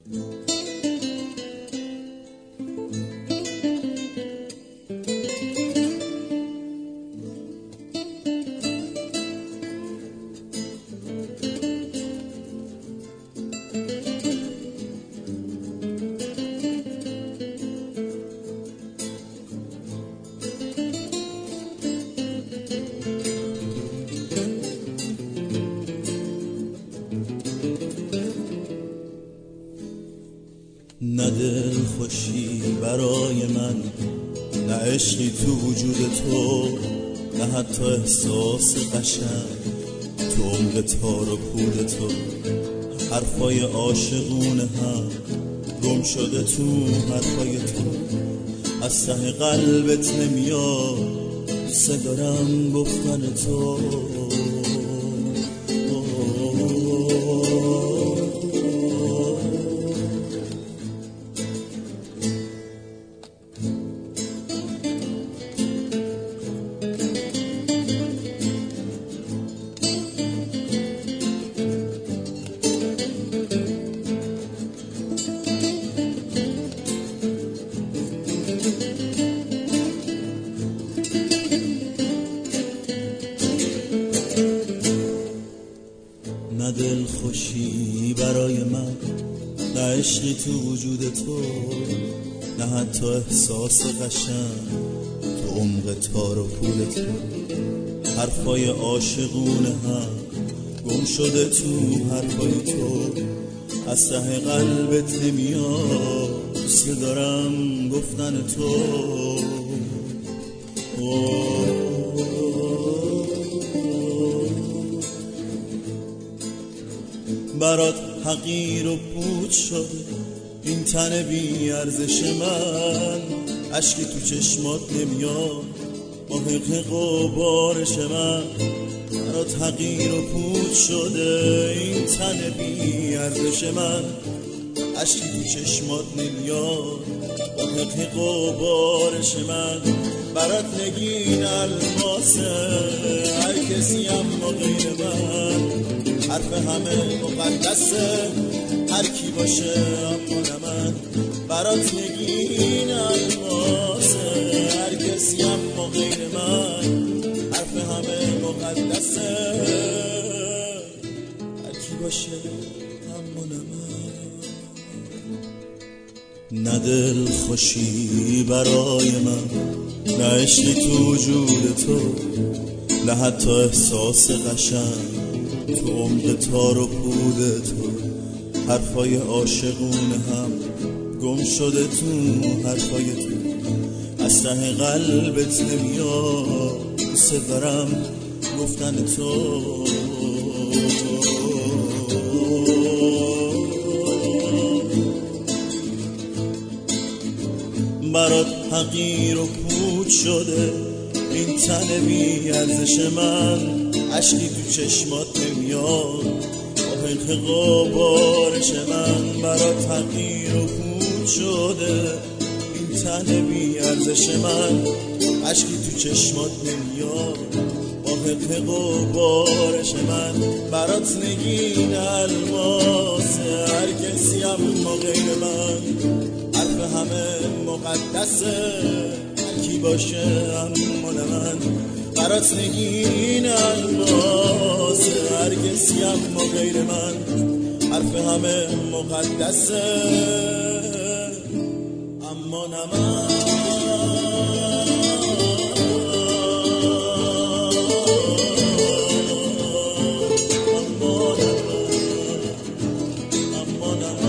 نه دل خوشی برای من، نه عشقی تو وجود تو، نه حتی احساس قشنگ تو عمق تار و پود تو. حرفای عاشقونه هم گم شده تو حرفای تو، از ته قلبت نمیاد دوست دارم گفتن تو. نه دل خوشی برای من، نه عشقی تو وجود تو، نه حتی احساس قشنگ تو عمق تار و پول تو. حرفای عاشقونه هم گم شده تو حرفای تو، از ته قلبت نمیاد دوست دارم گفتن تو. برات حقیر و پوچ شده این تن بی ارزش من، اشکی تو چشمات نمیاد محق غبارش من. برات حقیر و پوچ شده این تن بی ارزش من، اشکی تو چشمات نمیاد محق غبارش من. برات نگین الماسه هر کسی اما غیر من، حرف همه مقدسه هر کی باشه اما نه من. برات نگین الماسه هر کسی اما غیر من، حرف همه مقدسه هر کی باشه اما نه من. نه دل خوشی برای من، نه عشقی تو وجود تو، نه حتی احساس قشنگ تو عمق تار و پود تو. حرفای عاشقونه هم گم شده تو حرفای تو، از ته قلبت نمیاد دوست دارم گفتن تو. برات حقیر و پوچ شده این تن بی ارزش من، اشکی تو چشمات نمیاد محق غبارش من. برات حقیر و پوچ شده این تن بی ارزش من، اشکی تو چشمات نمیاد محق غبارش من. برات نگین الماسه هر کسی اما غیر من، حرف همه مقدسه هر کی باشه اما نه من. برات نگین الماسه هر کسی اما غیر من، حرف همه مقدسه اما نه من. اما نه من.